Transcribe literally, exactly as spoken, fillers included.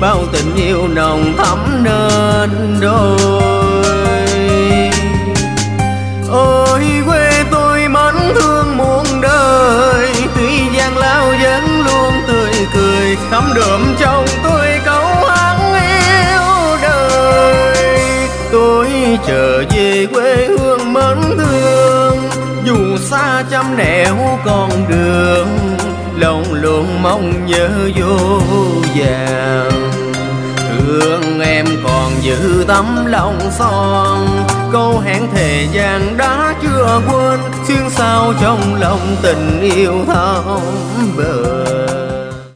bao tình yêu nồng thắm nên đôi. Ôi quê tôi mến thương muôn đời, tuy gian lao vẫn luôn tươi cười, thấm đượm trong tôi câu hát yêu đời. Tôi trở về quê hương mến thương, dù xa trăm nẻo con đường, lòng luôn mong nhớ vô vàng. Thương em còn giữ tấm lòng son, câu hẹn thề vàng đã chưa quên, xuyên sao trong lòng tình yêu thắm bờ.